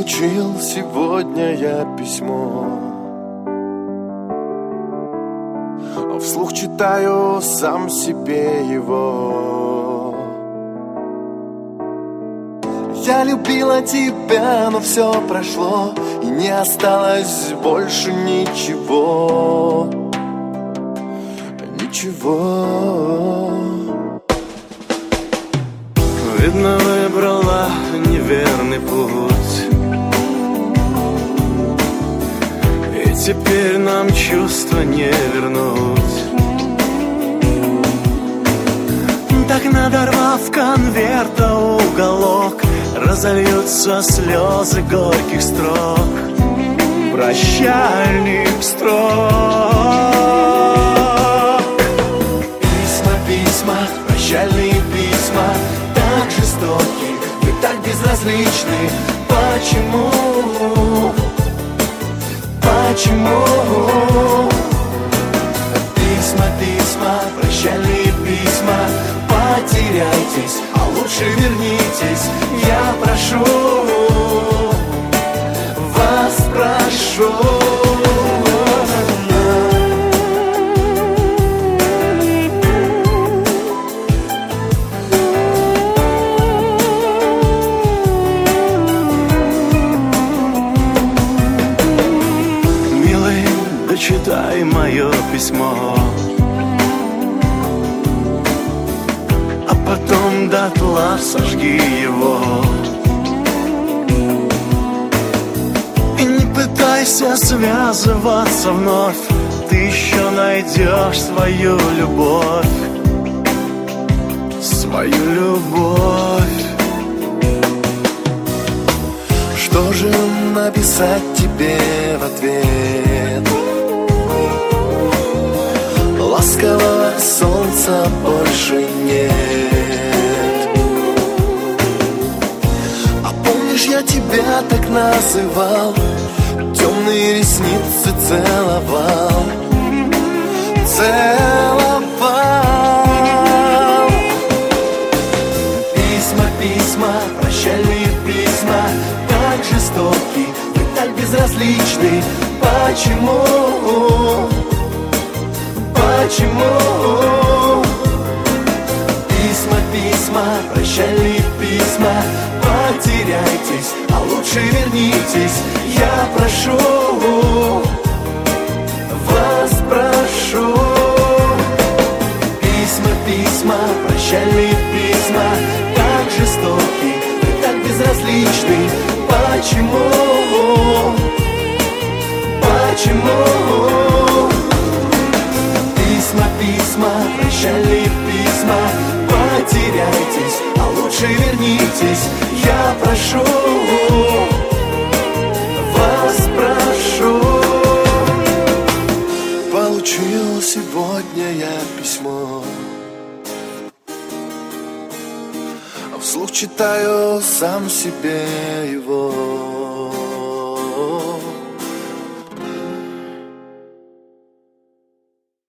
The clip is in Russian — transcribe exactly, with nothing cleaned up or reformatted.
Получил сегодня я письмо, вслух читаю сам себе его. Я любила тебя, но все прошло, и не осталось больше ничего. Ничего. Видно, выбрала неверный путь, и теперь нам чувства не вернуть. Так, надорвав конверта уголок, разольются слезы горьких строк, прощальных строк. Письма, письма, прощальные письма, так жестоки, вы так безразличны. Почему? Почему? Письма, письма, прощальные письма, потеряйтесь, а лучше вернитесь. Я прошу, вас прошу. Читай мое письмо, а потом дотла сожги его. И не пытайся связываться вновь, ты еще найдешь свою любовь, свою любовь. Что же написать тебе в ответ? Ласкового солнца больше нет. А помнишь, я тебя так называл, темные ресницы целовал, целовал. Письма, письма, прощальные письма, так жестоки, вы так безразличны. Почему? Почему? Письма, письма, прощальные письма, потеряйтесь, а лучше вернитесь. Я прошу, вас прошу. Письма, письма, прощальные письма, так жестоки, вы так безразличны. Почему? Почему? Письма, письма, прощальные письма, потеряйтесь, а лучше вернитесь. Я прошу, вас прошу. Получил сегодня я письмо, вслух читаю сам себе его.